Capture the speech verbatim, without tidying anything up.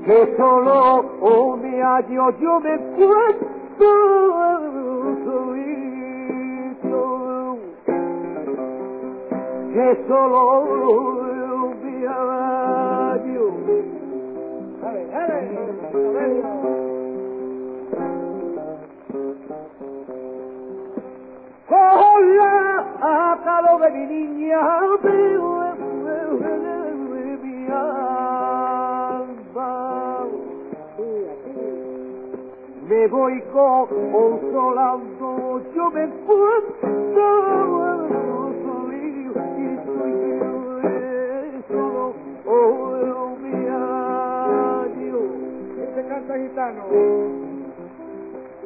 que solo un día yo, yo me cuento solito, que solo un día yo. Dale, dale, con la calor de mi niña, de mi alma, me voy consolando, yo me encuentro solito y soy solo oh, mi adiós. ¿Quién te canta, gitano?